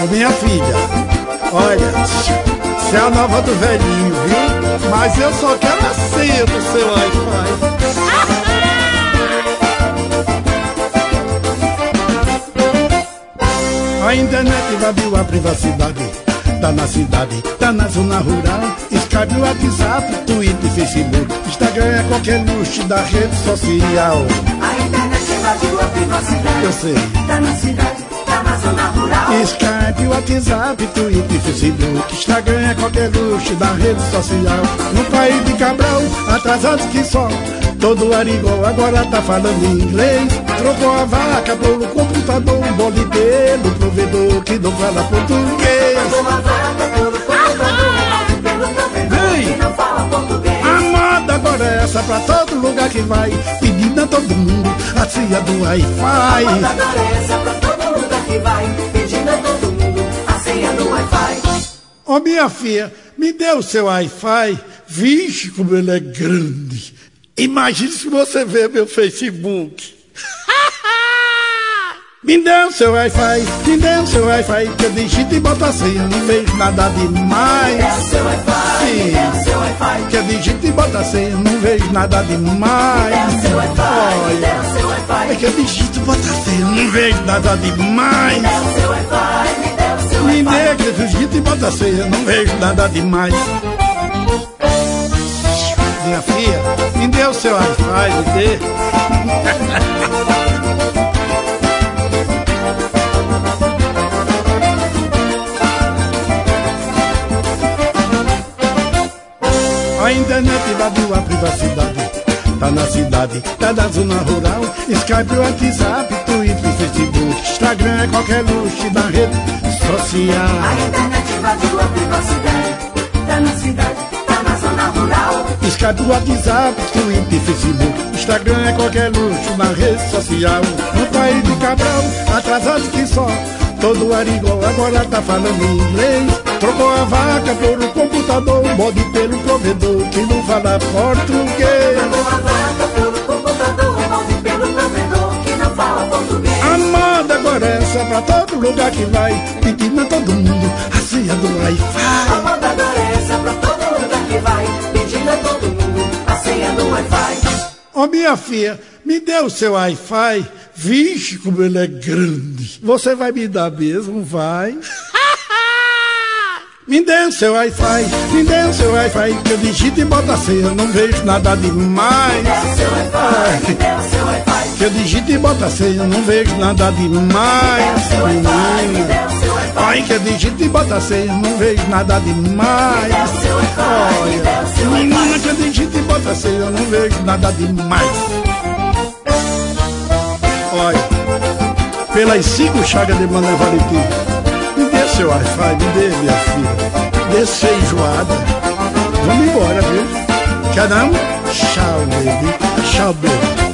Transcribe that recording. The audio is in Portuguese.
Minha filha, olha, você é a nova do velhinho, viu? Mas eu só quero a senha do seu Wi-Fi. A internet invadiu a privacidade. Tá na cidade, tá na zona rural. Skype, WhatsApp, Twitter, Facebook, Instagram é qualquer luxo da rede social. A internet invadiu a privacidade. Eu sei. Tá na cidade, tá na zona rural. Skype, WhatsApp, Twitter, Facebook, Instagram é qualquer luxo da rede social. No país de Cabral, atrasados que só. Todo arigó agora tá falando inglês. Trocou a vaca pelo computador, um boliteiro, provedor que não fala português. Trocou a vaca pelo computador, pelo provedor que não fala português. A moda agora é essa pra todo lugar que vai, pedindo a todo mundo a senha do Wi-Fi. A moda agora é essa pra todo lugar que vai, pedindo a todo mundo a senha do Wi-Fi. Ô minha filha, me dê o seu Wi-Fi. Vixe, como ele é grande. Imagine se você vê meu Facebook. Me dê o seu Wi-Fi, me dê o seu Wi-Fi, que eu digito e boto a senha, não vejo nada demais. Me dê o seu Wi-Fi, me dê o seu Wi-Fi, que eu digito e boto a senha, não vejo nada demais. Me dê o seu Wi-Fi, me dê o seu Wi-Fi, é que eu digito e boto a senha, não vejo nada demais. Me dê o seu Wi-Fi, me dê o seu Me Wi-Fi, dê, que eu digito e boto a senha, não vejo nada demais. Minha filha, me dê o seu Wi-Fi, me dê. A internet invadiu a privacidade. Tá na cidade, tá na zona rural. Skype, WhatsApp, Twitter, Facebook, Instagram é qualquer luxo da rede social. A internet invadiu a privacidade. Tá na cidade, tá na zona rural. Skype, WhatsApp, Twitter, Facebook, Instagram é qualquer luxo na rede social. No país de Cabral, atrasado que só. Todo arigó agora tá falando inglês. Trocou a vaca por um computador, um bode pelo provedor que não fala português. Trocou a vaca pelo computador, um bode pelo provedor que não fala português. A moda agora é essa pra todo lugar que vai, pedindo a todo mundo a senha do Wi-Fi. A moda agora é essa pra todo lugar que vai, pedindo a todo mundo a senha do Wi-Fi. Ô minha filha, me dê o seu Wi-Fi. Vixe, como ele é grande. Você vai me dar mesmo, vai? Me dê o seu Wi-Fi, me dê o seu Wi-Fi, que eu digito e boto a senha, não vejo nada demais. Me dê o seu Wi-Fi, me dê o seu Wi-Fi, que eu digito e boto a senha, não vejo nada demais. Ai, que eu digito e boto a senha, não vejo nada demais. Olha, menina, que eu digito e boto a senha, não vejo nada demais. Olha, pelas 5 chagas de Mané Valentim, me dê seu Wi-Fi, me dê, minha filha. Dê feijoada. Vamos embora, viu? Quer não? Tchau, baby. Tchau, baby.